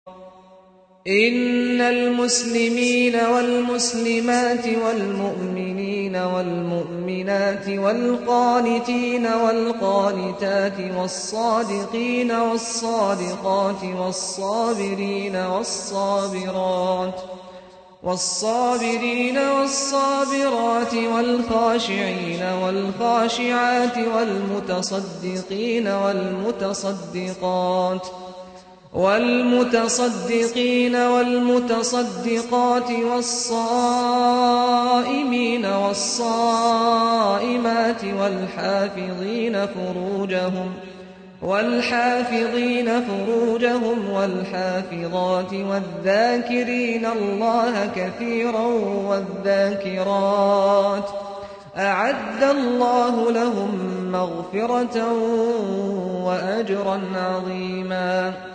إن المسلمين والمسلمات والمؤمنين والمؤمنات والقانتين والقانتات والصادقين والصادقات والصابرين والصابرات والخاشعين والخاشعات والمتصدقين والمتصدقات والصائمين والصائمات والحافظين فروجهم والحافظات والذاكرين الله كثيرا والذاكرات أعد الله لهم مغفرة وأجرا عظيما.